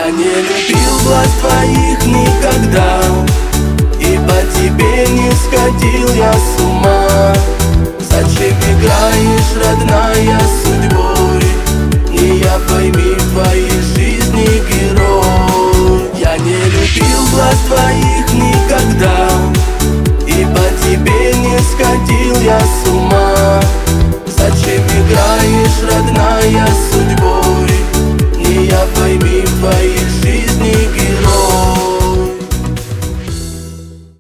Я не любил глаз твоих никогда, и по тебе не сходил я с ума. Зачем играешь, родная, судьбой? Не я, пойми, в твоей жизни герой. Я не любил глаз твоих никогда, и по тебе не сходил я с ума. Зачем играешь, родная, судьбой? Не я, пойми, в твоей